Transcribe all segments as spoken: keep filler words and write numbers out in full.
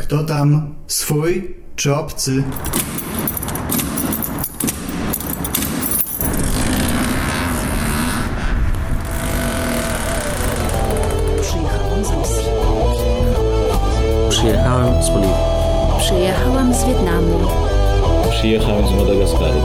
Kto tam? Swój czy obcy? Przyjechałam z Rosji. Przyjechałem z Boliwii. Przyjechałam z Wietnamu. Przyjechałem z Madagaskaru.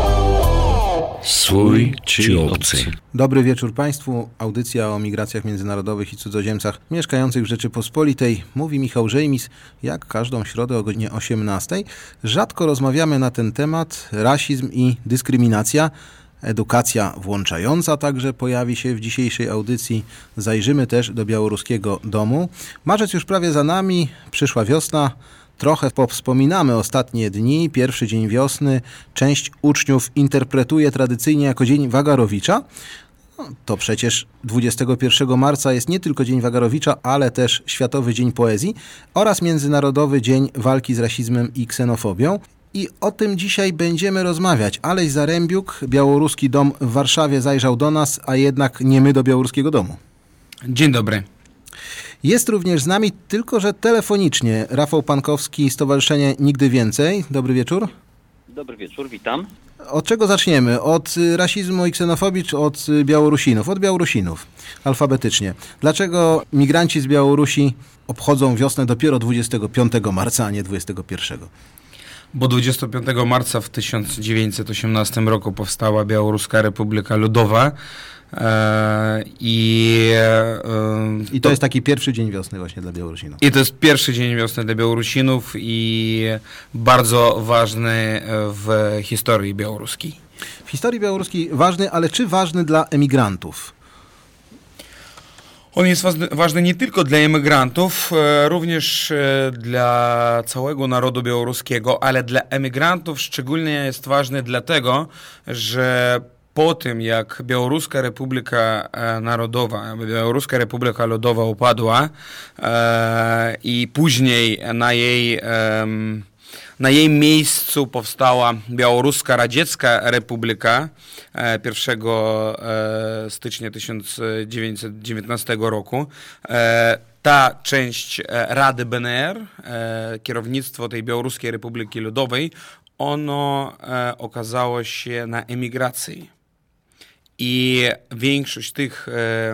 Swój czy obcy? Dobry wieczór Państwu. Audycja o migracjach międzynarodowych i cudzoziemcach mieszkających w Rzeczypospolitej. Mówi Michał Żejmis, jak każdą środę o godzinie osiemnastej. Rzadko rozmawiamy na ten temat. Rasizm i dyskryminacja. Edukacja włączająca także pojawi się w dzisiejszej audycji. Zajrzymy też do białoruskiego domu. Marzec już prawie za nami, przyszła wiosna. Trochę powspominamy ostatnie dni, pierwszy dzień wiosny. Część uczniów interpretuje tradycyjnie jako dzień Wagarowicza. No, to przecież dwudziestego pierwszego marca jest nie tylko dzień Wagarowicza, ale też Światowy Dzień Poezji oraz Międzynarodowy Dzień Walki z Rasizmem i Ksenofobią. I o tym dzisiaj będziemy rozmawiać. Aleś Zarębiuk, Białoruski Dom w Warszawie zajrzał do nas, a jednak nie my do Białoruskiego Domu. Dzień dobry. Jest również z nami, tylko że telefonicznie, Rafał Pankowski, Stowarzyszenie Nigdy Więcej. Dobry wieczór. Dobry wieczór, witam. Od czego zaczniemy? Od rasizmu i ksenofobii, czy od Białorusinów? Od Białorusinów, alfabetycznie. Dlaczego migranci z Białorusi obchodzą wiosnę dopiero dwudziestego piątego marca, a nie dwudziestego pierwszego? Bo dwudziestego piątego marca w tysiąc dziewięćset osiemnastym roku powstała Białoruska Republika Ludowa. E, i, e, I to, to jest taki pierwszy dzień wiosny właśnie dla Białorusinów. I to jest pierwszy dzień wiosny dla Białorusinów i bardzo ważny w historii białoruskiej. W historii białoruskiej ważny, ale czy ważny dla emigrantów? On jest ważny, ważny nie tylko dla emigrantów, e, również e, dla całego narodu białoruskiego, ale dla emigrantów szczególnie jest ważny dlatego, że po tym, jak Białoruska Republika Narodowa, Białoruska Republika Ludowa upadła e, i później na jej, e, na jej miejscu powstała Białoruska Radziecka Republika e, pierwszego stycznia tysiąc dziewięćset dziewiętnastego roku. E, ta część Rady B N R, e, kierownictwo tej Białoruskiej Republiki Ludowej, ono e, okazało się na emigracji. I większość tych,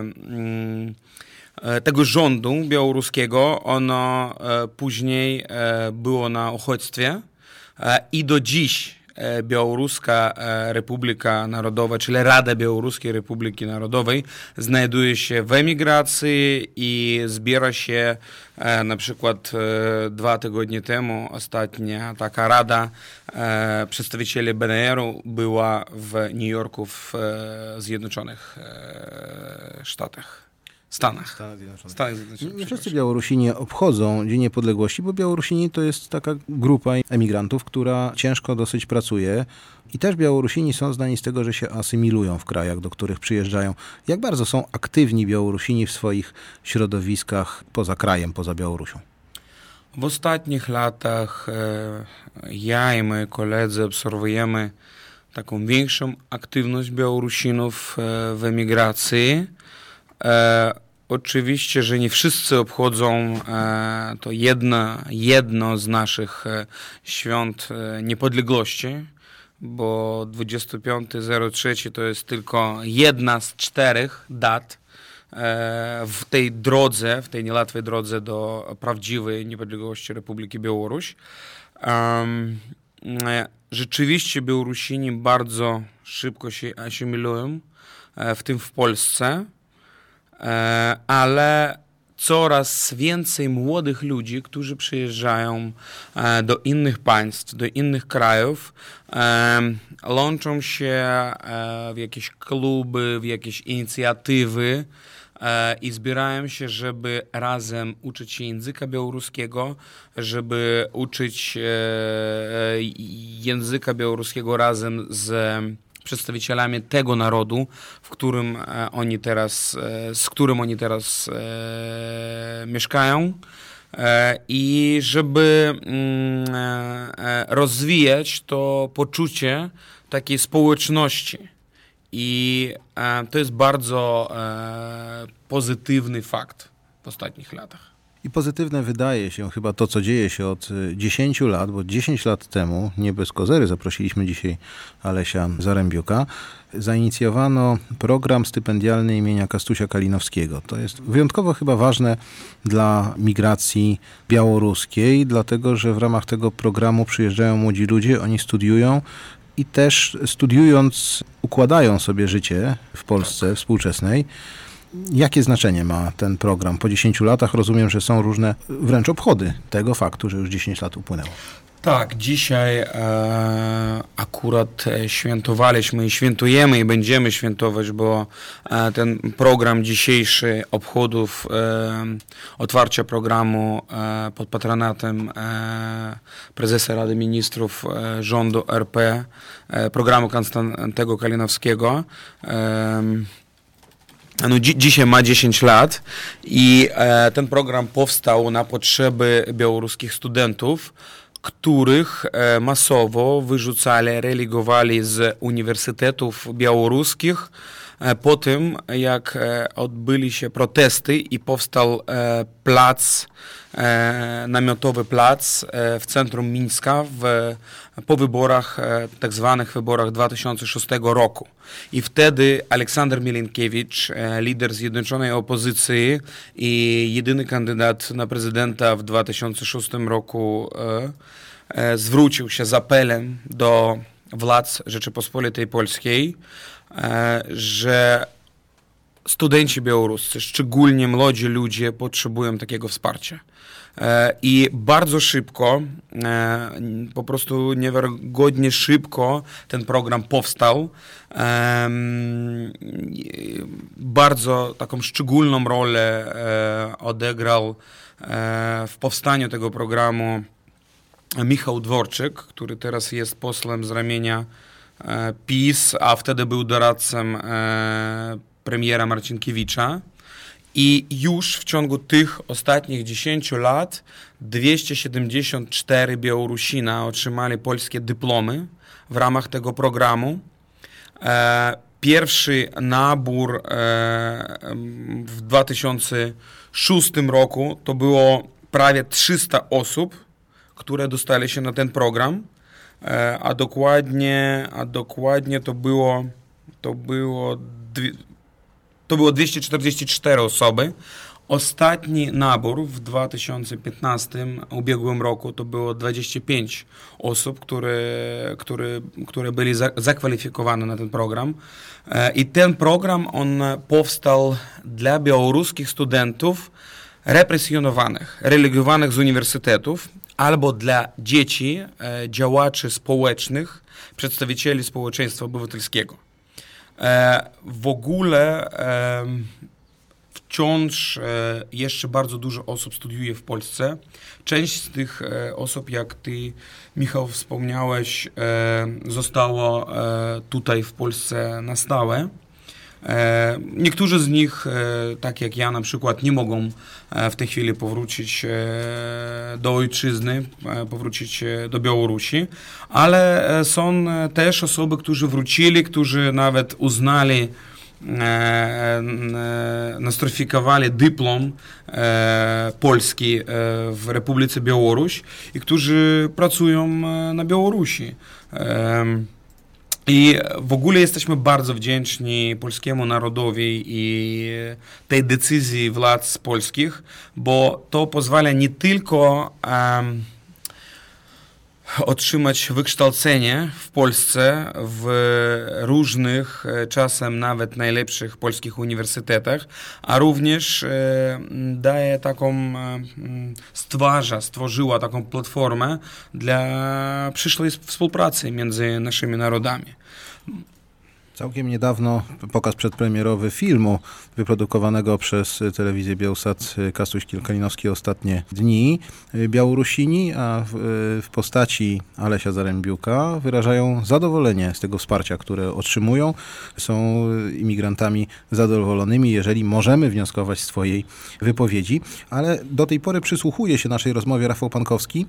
e, tego rządu białoruskiego, ono e, później e, było na uchodźstwie e, i do dziś e, Białoruska Republika Narodowa, czyli Rada Białoruskiej Republiki Narodowej znajduje się w emigracji i zbiera się e, na przykład e, dwa tygodnie temu ostatnia taka rada e, przedstawicieli B N R-u była w New Yorku w e, Zjednoczonych e, Stanach. Stanach. Stanach Zjednoczonych. Stanach Zjednoczonych. Nie wszyscy Białorusini obchodzą Dzień Niepodległości, bo Białorusini to jest taka grupa emigrantów, która ciężko dosyć pracuje. I też Białorusini są znani z tego, że się asymilują w krajach, do których przyjeżdżają. Jak bardzo są aktywni Białorusini w swoich środowiskach poza krajem, poza Białorusią? W ostatnich latach e, ja i moi koledzy obserwujemy taką większą aktywność Białorusinów e, w emigracji. E, oczywiście, że nie wszyscy obchodzą e, to jedno, jedno z naszych e, świąt e, niepodległości, bo dwudziestego piątego trzeciego to jest tylko jedna z czterech dat e, w tej drodze, w tej niełatwej drodze do prawdziwej niepodległości Republiki Białoruś. Um, e, rzeczywiście Białorusini bardzo szybko się asymilują, e, w tym w Polsce. Ale coraz więcej młodych ludzi, którzy przyjeżdżają do innych państw, do innych krajów, łączą się w jakieś kluby, w jakieś inicjatywy i zbierają się, żeby razem uczyć się języka białoruskiego, żeby uczyć języka białoruskiego razem z przedstawicielami tego narodu, w którym oni teraz, z którym oni teraz e, mieszkają e, i żeby e, rozwijać to poczucie takiej społeczności. I e, to jest bardzo e, pozytywny fakt w ostatnich latach. I pozytywne wydaje się chyba to, co dzieje się od dziesięciu lat, bo dziesięć lat temu, nie bez kozery, zaprosiliśmy dzisiaj Alesia Zarembiuka, zainicjowano program stypendialny imienia Kastusia Kalinowskiego. To jest wyjątkowo chyba ważne dla migracji białoruskiej, dlatego że w ramach tego programu przyjeżdżają młodzi ludzie, oni studiują i też studiując układają sobie życie w Polsce współczesnej. Jakie znaczenie ma ten program? Po dziesięciu latach rozumiem, że są różne wręcz obchody tego faktu, że już dziesięć lat upłynęło. Tak, dzisiaj e, akurat świętowaliśmy i świętujemy i będziemy świętować, bo e, ten program dzisiejszy obchodów e, otwarcia programu e, pod patronatem e, prezesa Rady Ministrów e, rządu R P, e, programu Konstantego Kalinowskiego. E, No, dzi- dzisiaj ma dziesięć lat i e, ten program powstał na potrzeby białoruskich studentów, których e, masowo wyrzucali, relegowali z uniwersytetów białoruskich e, po tym, jak e, odbyli się protesty i powstał e, plac, e, namiotowy plac e, w centrum Mińska w, po wyborach, e, tak zwanych wyborach dwa tysiące szóstego roku. I wtedy Aleksander Milinkiewicz, e, lider Zjednoczonej Opozycji i jedyny kandydat na prezydenta w dwa tysiące szóstym roku e, e, zwrócił się z apelem do władz Rzeczypospolitej Polskiej, e, że studenci białoruscy, szczególnie młodzi ludzie, potrzebują takiego wsparcia. I bardzo szybko, po prostu niewiarygodnie szybko ten program powstał. Bardzo taką szczególną rolę odegrał w powstaniu tego programu Michał Dworczyk, który teraz jest posłem z ramienia PiS, a wtedy był doradcą premiera Marcinkiewicza. I już w ciągu tych ostatnich dziesięciu lat dwieście siedemdziesiąt cztery Białorusina otrzymali polskie dyplomy w ramach tego programu. E, pierwszy nabór e, w dwa tysiące szóstym roku to było prawie trzysta osób, które dostali się na ten program, e, a dokładnie, a dokładnie to było, to było dwie, To było dwieście czterdzieści cztery osoby. Ostatni nabór w dwa tysiące piętnastym, ubiegłym roku, to było dwadzieścia pięć osób, które, które, które byli za, zakwalifikowane na ten program. I ten program, on powstał dla białoruskich studentów represjonowanych, relegowanych z uniwersytetów, albo dla dzieci, działaczy społecznych, przedstawicieli społeczeństwa obywatelskiego. W ogóle wciąż jeszcze bardzo dużo osób studiuje w Polsce. Część z tych osób, jak ty, Michał, wspomniałeś, zostało tutaj w Polsce na stałe. Niektórzy z nich, tak jak ja na przykład, nie mogą w tej chwili powrócić do ojczyzny, powrócić do Białorusi, ale są też osoby, którzy wrócili, którzy nawet uznali, nostryfikowali dyplom polski w Republice Białoruś i którzy pracują na Białorusi. I w ogóle jesteśmy bardzo wdzięczni polskiemu narodowi i tej decyzji władz polskich, bo to pozwala nie tylko um, otrzymać wykształcenie w Polsce w różnych, czasem nawet najlepszych polskich uniwersytetach, a również e, daje taką, e, stwarza, stworzyła taką platformę dla przyszłej współpracy między naszymi narodami. Całkiem niedawno pokaz przedpremierowy filmu wyprodukowanego przez telewizję Białsat Kastuś Kalinowski Ostatnie dni. Białorusini, a w, w postaci Alesia Zarembiuka wyrażają zadowolenie z tego wsparcia, które otrzymują. Są imigrantami zadowolonymi, jeżeli możemy wnioskować z twojej wypowiedzi. Ale do tej pory przysłuchuje się naszej rozmowie Rafał Pankowski.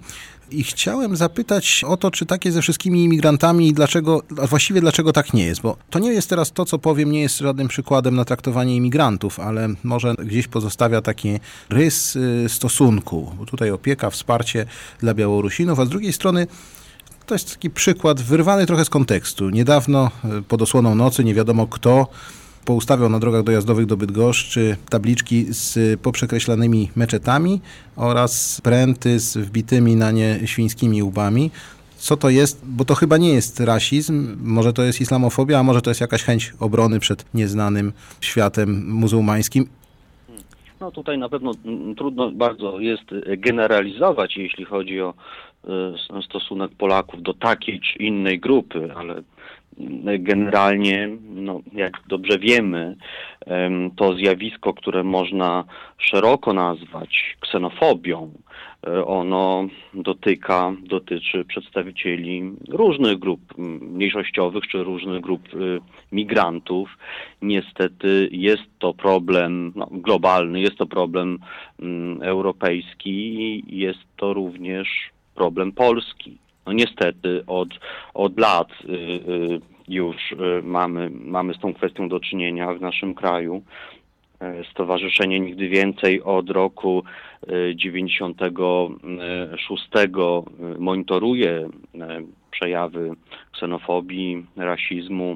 I chciałem zapytać o to, czy tak jest ze wszystkimi imigrantami i dlaczego, a właściwie dlaczego tak nie jest, bo to nie jest teraz to, co powiem, nie jest żadnym przykładem na traktowanie imigrantów, ale może gdzieś pozostawia taki rys stosunku, bo tutaj opieka, wsparcie dla Białorusinów, a z drugiej strony to jest taki przykład wyrwany trochę z kontekstu. Niedawno pod osłoną nocy nie wiadomo kto poustawiał na drogach dojazdowych do Bydgoszczy tabliczki z poprzekreślanymi meczetami oraz pręty z wbitymi na nie świńskimi łbami. Co to jest? Bo to chyba nie jest rasizm, może to jest islamofobia, a może to jest jakaś chęć obrony przed nieznanym światem muzułmańskim. No tutaj na pewno trudno bardzo jest generalizować, jeśli chodzi o stosunek Polaków do takiej czy innej grupy, ale generalnie, no, jak dobrze wiemy, to zjawisko, które można szeroko nazwać ksenofobią, ono dotyka, dotyczy przedstawicieli różnych grup mniejszościowych czy różnych grup migrantów. Niestety jest to problem no, globalny, jest to problem um, europejski, jest to również problem polski. No niestety od, od lat y, y, już y, mamy, mamy z tą kwestią do czynienia w naszym kraju. Stowarzyszenie Nigdy Więcej od roku dziewięćdziesiątego szóstego monitoruje przejawy ksenofobii, rasizmu,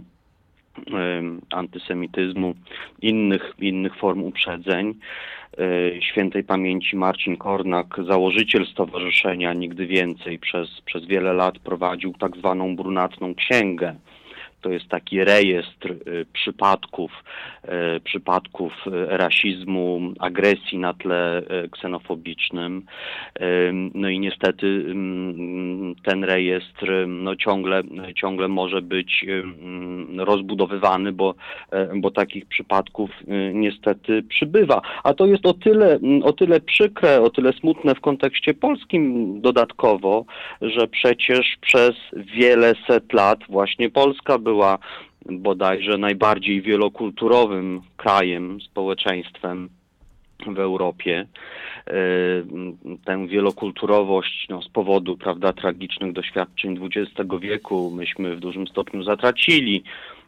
antysemityzmu, innych, innych form uprzedzeń. Świętej pamięci Marcin Kornak, założyciel Stowarzyszenia Nigdy Więcej, przez, przez wiele lat prowadził tak zwaną brunatną księgę. To jest taki rejestr y, przypadków, y, przypadków y, rasizmu, agresji na tle y, ksenofobicznym. Y, no i niestety y, ten rejestr y, no, ciągle, ciągle może być y, y, rozbudowywany, bo, y, bo takich przypadków y, niestety przybywa. A to jest o tyle, o tyle przykre, o tyle smutne w kontekście polskim dodatkowo, że przecież przez wiele set lat właśnie Polska była była bodajże najbardziej wielokulturowym krajem, społeczeństwem w Europie. Tę wielokulturowość no, z powodu, prawda, tragicznych doświadczeń dwudziestego wieku myśmy w dużym stopniu zatracili.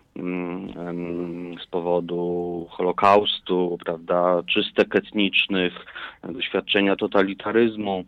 Z powodu Holokaustu, prawda, czystek etnicznych, doświadczenia totalitaryzmu.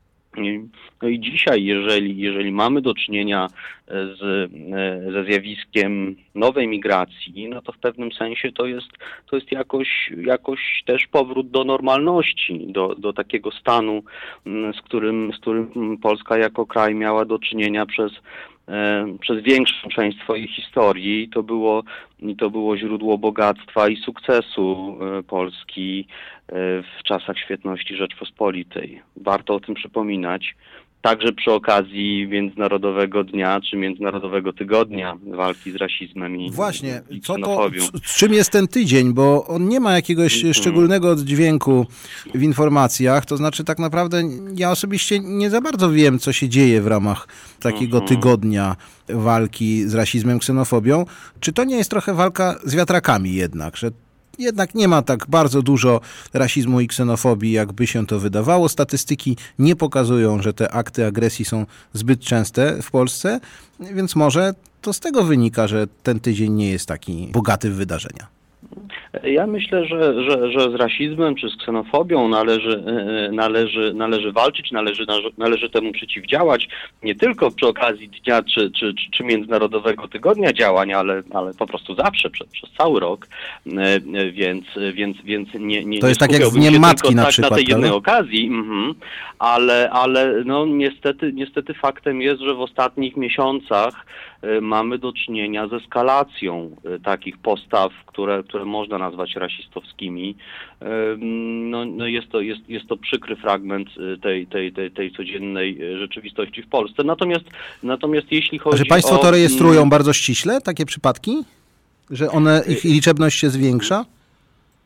No i dzisiaj, jeżeli, jeżeli mamy do czynienia z, ze zjawiskiem nowej migracji, no to w pewnym sensie to jest, to jest jakoś, jakoś też powrót do normalności, do, do takiego stanu, z którym, z którym Polska jako kraj miała do czynienia przez przez większą część swojej historii. I to było, i to było źródło bogactwa i sukcesu Polski w czasach świetności Rzeczpospolitej. Warto o tym przypominać. Także przy okazji Międzynarodowego Dnia czy Międzynarodowego Tygodnia Walki z rasizmem i Właśnie, i co to, ksenofobią. z, z czym jest ten tydzień, bo on nie ma jakiegoś mm. szczególnego oddźwięku w informacjach, to znaczy tak naprawdę ja osobiście nie za bardzo wiem, co się dzieje w ramach takiego mm-hmm. tygodnia walki z rasizmem, ksenofobią. Czy to nie jest trochę walka z wiatrakami jednak, że jednak nie ma tak bardzo dużo rasizmu i ksenofobii, jakby się to wydawało. Statystyki nie pokazują, że te akty agresji są zbyt częste w Polsce, więc może to z tego wynika, że ten tydzień nie jest taki bogaty w wydarzenia. Ja myślę, że, że, że z rasizmem czy z ksenofobią należy, należy, należy walczyć, należy, należy temu przeciwdziałać, nie tylko przy okazji dnia czy, czy, czy Międzynarodowego Tygodnia Działań, ale, ale po prostu zawsze, przez, przez cały rok, więc, więc, więc nie, nie to jest nie tak jak z Dniem Matki na tak przykład, na tej jednej prawda? okazji, mhm. ale, ale no niestety, niestety faktem jest, że w ostatnich miesiącach mamy do czynienia z eskalacją takich postaw, które, które można nazwać rasistowskimi. No, no jest to, jest, jest to przykry fragment tej, tej, tej, tej codziennej rzeczywistości w Polsce. Natomiast, natomiast jeśli chodzi o... A że państwo to rejestrują bardzo ściśle, takie przypadki? Że one, ich liczebność się zwiększa?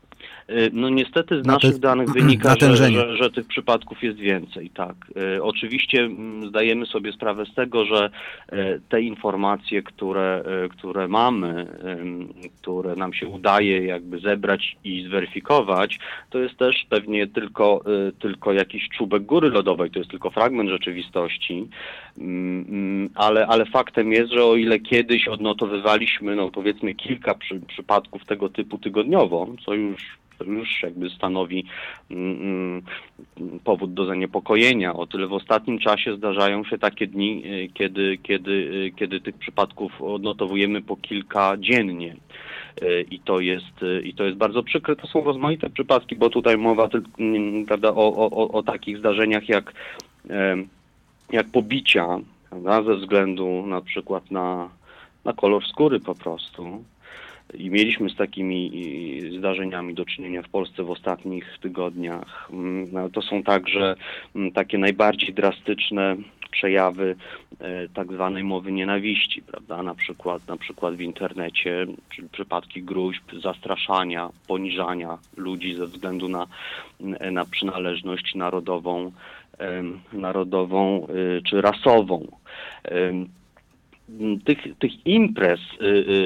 No niestety z Na te- naszych danych wynika, że, natężenie. że, że tych przypadków jest więcej, tak. E, Oczywiście mm, zdajemy sobie sprawę z tego, że e, te informacje, które, e, które mamy, em, które nam się udaje jakby zebrać i zweryfikować, to jest też pewnie tylko, e, tylko jakiś czubek góry lodowej, to jest tylko fragment rzeczywistości, Mm, mm, ale, ale faktem jest, że o ile kiedyś odnotowywaliśmy, no powiedzmy kilka przy, przypadków tego typu tygodniowo, co już to już jakby stanowi mm, mm, powód do zaniepokojenia. O tyle w ostatnim czasie zdarzają się takie dni, y, kiedy, kiedy, y, kiedy tych przypadków odnotowujemy po kilka dziennie. Y, I to jest, y, i to jest bardzo przykre. To są rozmaite przypadki, bo tutaj mowa tylko, mm, prawda, o, o, o, o takich zdarzeniach jak, em, jak pobicia, prawda, ze względu na przykład na, na kolor skóry po prostu. I mieliśmy z takimi i, zdarzeniami do czynienia w Polsce w ostatnich tygodniach. Mm, no, to są także mm, takie najbardziej drastyczne przejawy e, tak zwanej mowy nienawiści, prawda? Na przykład, na przykład w internecie, czyli przypadki gróźb, zastraszania, poniżania ludzi ze względu na, na przynależność narodową, e, narodową e, czy rasową. E, Tych, tych imprez, y, y,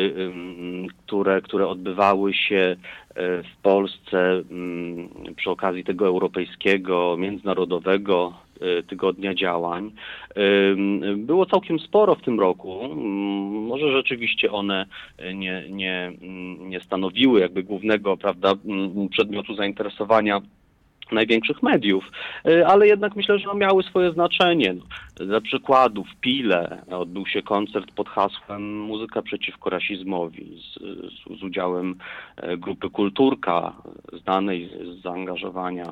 y, które, które odbywały się w Polsce y, przy okazji tego europejskiego, międzynarodowego y, tygodnia działań, y, było całkiem sporo w tym roku. Y, może rzeczywiście one nie, nie, nie stanowiły jakby głównego, prawda, przedmiotu zainteresowania największych mediów, ale jednak myślę, że no miały swoje znaczenie. Dla przykładu w Pile odbył się koncert pod hasłem Muzyka przeciwko rasizmowi z, z, z udziałem grupy Kulturka, znanej z zaangażowania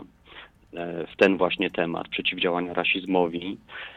w ten właśnie temat przeciwdziałania rasizmowi.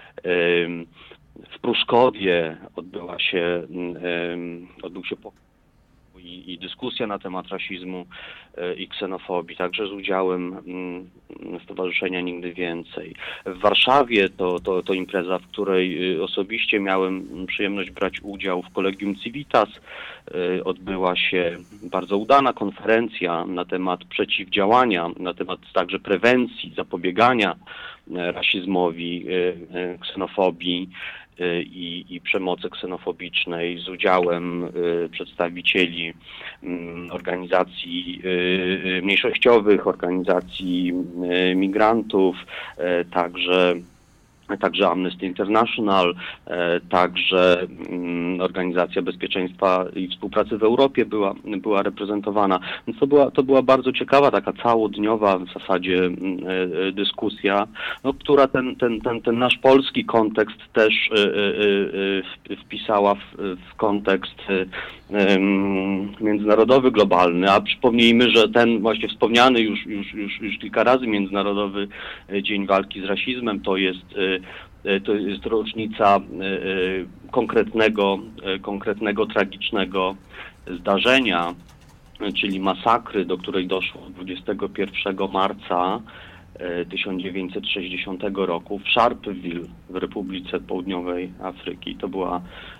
W Pruszkowie odbyła się, odbył się I, i dyskusja na temat rasizmu e, i ksenofobii, także z udziałem mm, Stowarzyszenia Nigdy Więcej. W Warszawie to, to, to impreza, w której y, osobiście miałem przyjemność brać udział w Collegium Civitas. Y, odbyła się bardzo udana konferencja na temat przeciwdziałania, na temat także prewencji, zapobiegania y, rasizmowi, y, y, ksenofobii. I, i przemocy ksenofobicznej z udziałem y, przedstawicieli y, organizacji y, mniejszościowych, organizacji y, migrantów, y, także także Amnesty International, e, także mm, Organizacja Bezpieczeństwa i Współpracy w Europie była, była reprezentowana. Więc to była, to była bardzo ciekawa, taka całodniowa w zasadzie e, dyskusja, no, która ten, ten, ten, ten nasz polski kontekst też e, e, wpisała w, w kontekst e, międzynarodowy, globalny, a przypomnijmy, że ten właśnie wspomniany już, już, już, już kilka razy Międzynarodowy Dzień Walki z Rasizmem to jest to jest rocznica konkretnego, konkretnego, tragicznego zdarzenia, czyli masakry, do której doszło dwudziestego pierwszego marca tysiąc dziewięćset sześćdziesiątego roku w Sharpeville w Republice Południowej Afryki. To była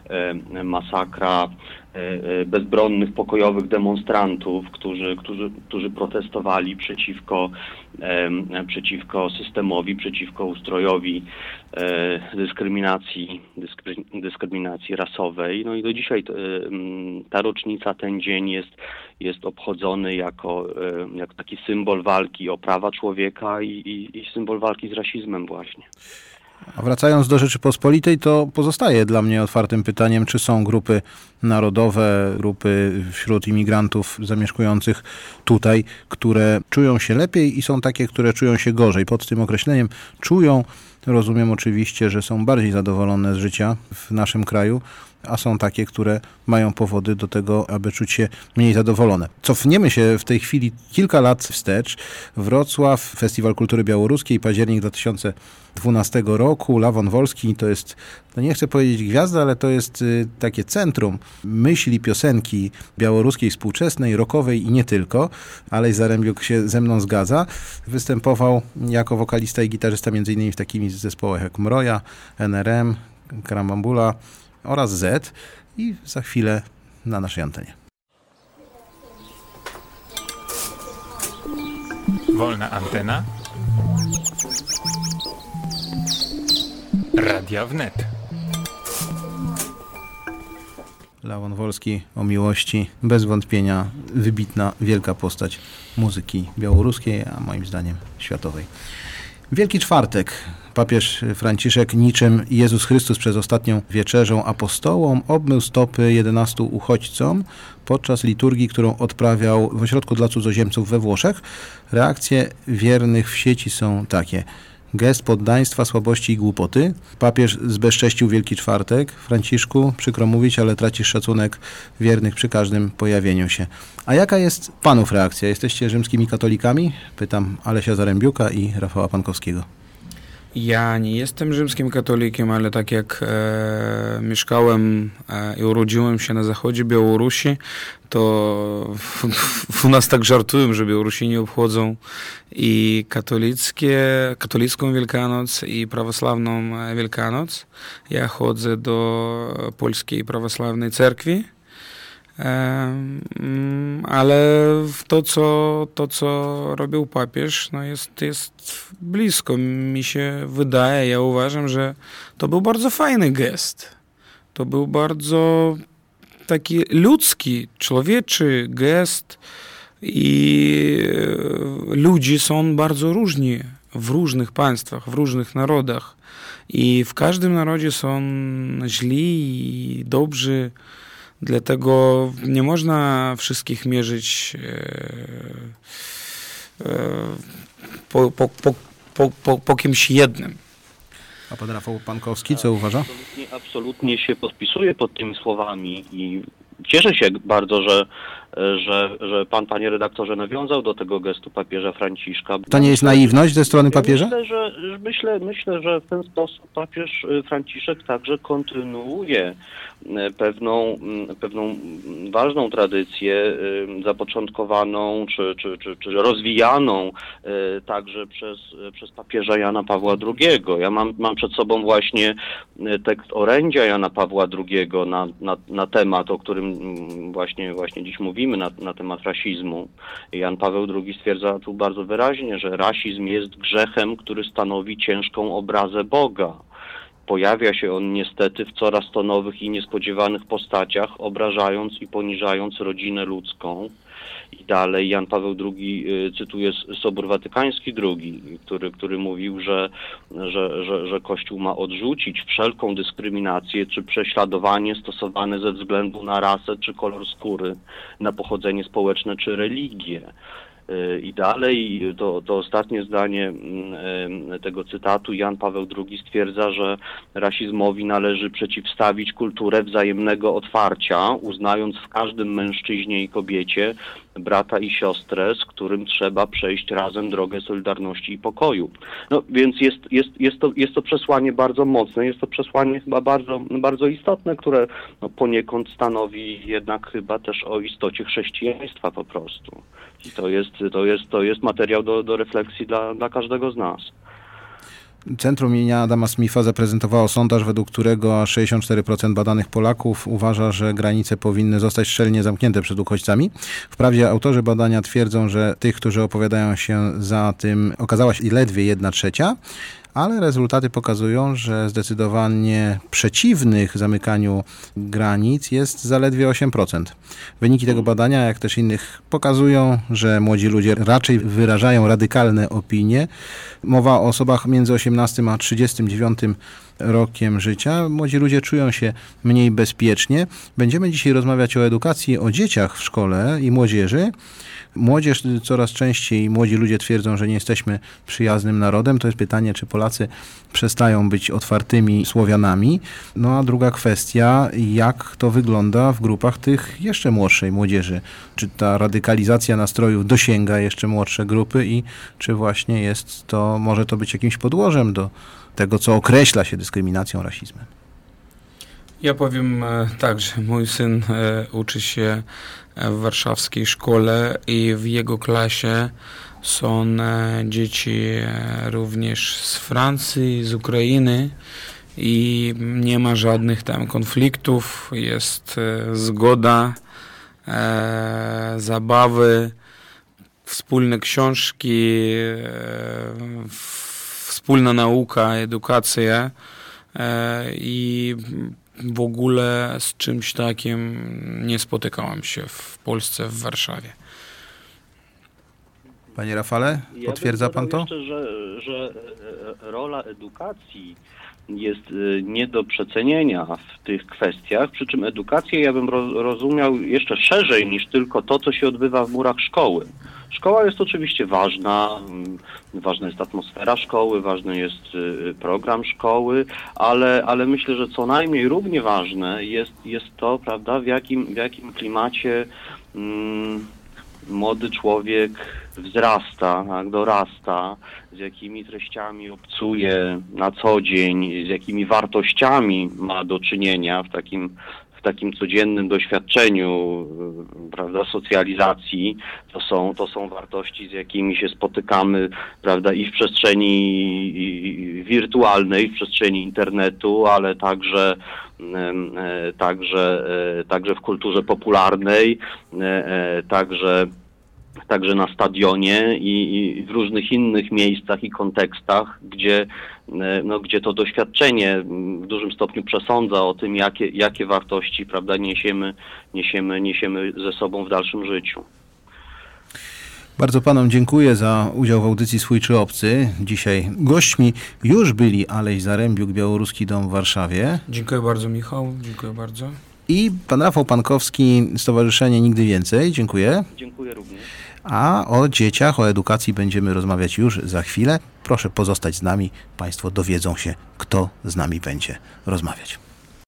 masakra bezbronnych, pokojowych demonstrantów, którzy, którzy, którzy protestowali przeciwko, przeciwko systemowi, przeciwko ustrojowi dyskryminacji, dyskryminacji rasowej. No i do dzisiaj ta rocznica, ten dzień jest, jest obchodzony jako, jako taki symbol walki o prawa człowieka i, i, i symbol walki z rasizmem właśnie. A wracając do Rzeczypospolitej, to pozostaje dla mnie otwartym pytaniem, czy są grupy narodowe, grupy wśród imigrantów zamieszkujących tutaj, które czują się lepiej i są takie, które czują się gorzej. Pod tym określeniem czują, rozumiem oczywiście, że są bardziej zadowolone z życia w naszym kraju, a są takie, które mają powody do tego, aby czuć się mniej zadowolone. Cofniemy się w tej chwili kilka lat wstecz. Wrocław, Festiwal Kultury Białoruskiej, październik dwa tysiące dwunastego roku, Lawon Wolski to jest, no nie chcę powiedzieć gwiazda, ale to jest y, takie centrum myśli, piosenki białoruskiej, współczesnej, rockowej i nie tylko. Alej Zarembiuk się ze mną zgadza. Występował jako wokalista i gitarzysta między innymi w takimi zespołach jak Mroja, N R M, Karambambula oraz Z i za chwilę na naszej antenie. Wolna antena. Radia Wnet. Leon Wolski o miłości, bez wątpienia wybitna, wielka postać muzyki białoruskiej, a moim zdaniem światowej. Wielki Czwartek. Papież Franciszek niczym Jezus Chrystus przez ostatnią wieczerzą apostołom obmył stopy jedenastu uchodźcom podczas liturgii, którą odprawiał w ośrodku dla cudzoziemców we Włoszech. Reakcje wiernych w sieci są takie. Gest poddaństwa, słabości i głupoty. Papież zbezcześcił Wielki Czwartek. Franciszku, przykro mówić, ale tracisz szacunek wiernych przy każdym pojawieniu się. A jaka jest panów reakcja? Jesteście rzymskimi katolikami? Pytam Alesia Zarębiuka i Rafała Pankowskiego. Ja nie jestem rzymskim katolikiem, ale tak jak e, mieszkałem e, i urodziłem się na zachodzie Białorusi, to w, w, u nas tak żartują, że Białorusini obchodzą i katolickie, katolicką Wielkanoc i prawosławną Wielkanoc. Ja chodzę do Polskiej Prawosławnej Cerkwi. Ale to co, to, co robił papież, no jest, jest blisko. Mi się wydaje, ja uważam, że to był bardzo fajny gest. To był bardzo taki ludzki, człowieczy gest i ludzie są bardzo różni w różnych państwach, w różnych narodach i w każdym narodzie są źli i dobrzy. Dlatego nie można wszystkich mierzyć e, e, po, po, po, po, po, po kimś jednym. A pan Rafał Pankowski co uważa? Absolutnie, absolutnie się podpisuję pod tymi słowami i cieszę się bardzo, że, że, że pan, panie redaktorze, nawiązał do tego gestu papieża Franciszka. To nie jest naiwność ze strony papieża? Myślę, że, myślę, myślę, że w ten sposób papież Franciszek także kontynuuje pewną, pewną ważną tradycję zapoczątkowaną czy, czy, czy, czy rozwijaną także przez, przez papieża Jana Pawła drugiego. Ja mam, mam przed sobą właśnie tekst orędzia Jana Pawła drugiego na, na, na temat, o którym właśnie, właśnie dziś mówimy, na, na temat rasizmu. Jan Paweł drugi stwierdza tu bardzo wyraźnie, że rasizm jest grzechem, który stanowi ciężką obrazę Boga. Pojawia się on niestety w coraz to nowych i niespodziewanych postaciach, obrażając i poniżając rodzinę ludzką. I dalej Jan Paweł drugi cytuje Sobór Watykański drugi, który, który mówił, że, że, że, że Kościół ma odrzucić wszelką dyskryminację czy prześladowanie stosowane ze względu na rasę czy kolor skóry, na pochodzenie społeczne czy religię. I dalej, to, to ostatnie zdanie tego cytatu, Jan Paweł drugi stwierdza, że rasizmowi należy przeciwstawić kulturę wzajemnego otwarcia, uznając w każdym mężczyźnie i kobiecie brata i siostrę, z którym trzeba przejść razem drogę solidarności i pokoju. No więc jest, jest, jest, to, jest to przesłanie bardzo mocne, jest to przesłanie chyba bardzo, bardzo istotne, które no, poniekąd stanowi jednak chyba też o istocie chrześcijaństwa po prostu. I to jest, to jest, to jest materiał do, do refleksji dla, dla każdego z nas. Centrum imienia Adama Smitha zaprezentowało sondaż, według którego sześćdziesiąt cztery procent badanych Polaków uważa, że granice powinny zostać szczelnie zamknięte przed uchodźcami. Wprawdzie autorzy badania twierdzą, że tych, którzy opowiadają się za tym, okazała się ledwie jedna trzecia, ale rezultaty pokazują, że zdecydowanie przeciwnych zamykaniu granic jest zaledwie osiem procent. Wyniki tego badania, jak też innych, pokazują, że młodzi ludzie raczej wyrażają radykalne opinie. Mowa o osobach między osiemnastym a trzydziestym dziewiątym rokiem życia. Młodzi ludzie czują się mniej bezpiecznie. Będziemy dzisiaj rozmawiać o edukacji, o dzieciach w szkole i młodzieży. Młodzież coraz częściej, młodzi ludzie twierdzą, że nie jesteśmy przyjaznym narodem. To jest pytanie, czy Polacy przestają być otwartymi Słowianami. No a druga kwestia, jak to wygląda w grupach tych jeszcze młodszej młodzieży. Czy ta radykalizacja nastrojów dosięga jeszcze młodsze grupy i czy właśnie jest to, może to być jakimś podłożem do tego, co określa się dyskryminacją, rasizmem? Ja powiem tak, że mój syn uczy się w warszawskiej szkole i w jego klasie są dzieci również z Francji, z Ukrainy i nie ma żadnych tam konfliktów, jest zgoda, e, zabawy. wspólne książki, wspólna nauka, edukacja i w ogóle z czymś takim nie spotykałem się w Polsce, w Warszawie. Panie Rafale, potwierdza pan to? Jeszcze, że, że rola edukacji jest nie do przecenienia w tych kwestiach, przy czym edukację ja bym rozumiał jeszcze szerzej niż tylko to, co się odbywa w murach szkoły. Szkoła jest oczywiście ważna, ważna jest atmosfera szkoły, ważny jest program szkoły, ale, ale myślę, że co najmniej równie ważne jest, jest to, prawda, w jakim, w jakim klimacie mm, młody człowiek wzrasta, tak, dorasta, z jakimi treściami obcuje na co dzień, z jakimi wartościami ma do czynienia w takim, w takim codziennym doświadczeniu, prawda, socjalizacji. To są, to są wartości, z jakimi się spotykamy, prawda, i w przestrzeni wirtualnej, w przestrzeni internetu, ale także Także, także w kulturze popularnej, także, także na stadionie i, i w różnych innych miejscach i kontekstach, gdzie, no, gdzie to doświadczenie w dużym stopniu przesądza o tym, jakie, jakie wartości, prawda, niesiemy, niesiemy, niesiemy ze sobą w dalszym życiu. Bardzo panom dziękuję za udział w audycji Swój czy Obcy. Dzisiaj gośćmi już byli Aleš Zarembiuk, Białoruski Dom w Warszawie. Dziękuję bardzo, Michał. Dziękuję bardzo. I pan Rafał Pankowski, Stowarzyszenie Nigdy Więcej. Dziękuję. Dziękuję również. A o dzieciach, o edukacji będziemy rozmawiać już za chwilę. Proszę pozostać z nami. Państwo dowiedzą się, kto z nami będzie rozmawiać.